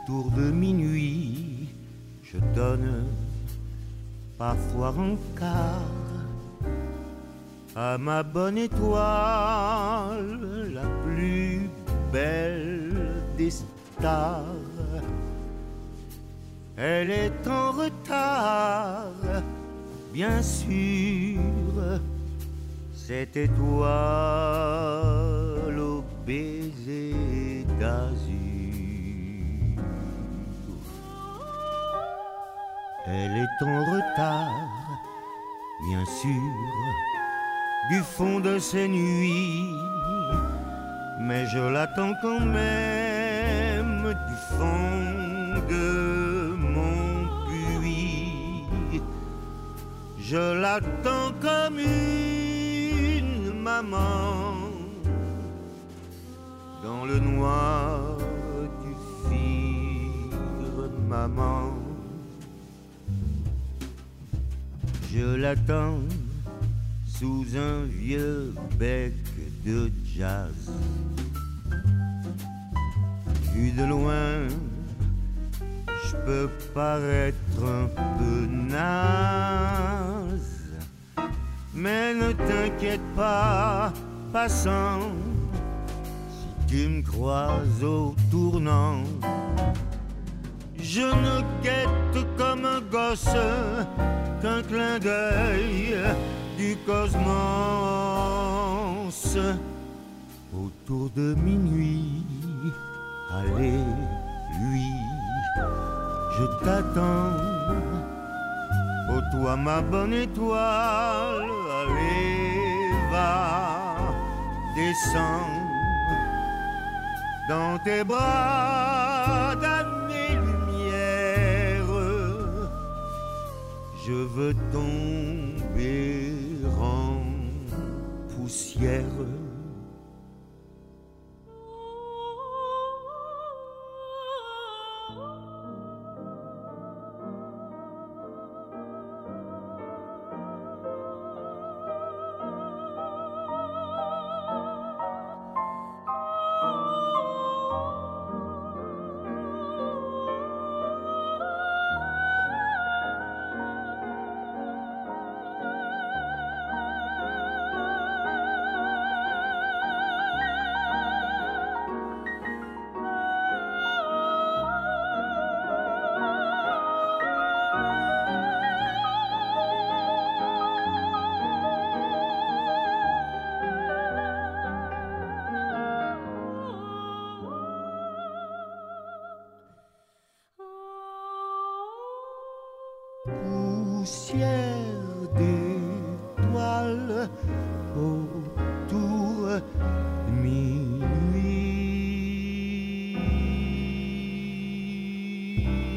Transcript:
autour de minuit, je donne parfois un quart à ma bonne étoile, la plus belle des stars. Elle est en retard, bien sûr, cette étoile au baiser d'azur. Elle est en retard, bien sûr, du fond de ses nuits, mais je l'attends quand même du fond de mon puits. Je l'attends comme une maman dans le noir du firmament. Je l'attends sous un vieux bec de jazz. Vu de loin, je peux paraître un peu naze, mais ne t'inquiète pas, passant, si tu me croises au tournant. Je ne guette comme un gosse qu'un clin d'œil du cosmos. Autour de minuit, allez, lui, je t'attends. Oh toi ma bonne étoile, allez, va, descends dans tes bras d'année-lumière. Je veux tomber en poussière. Poussière d'étoiles autour de minuit.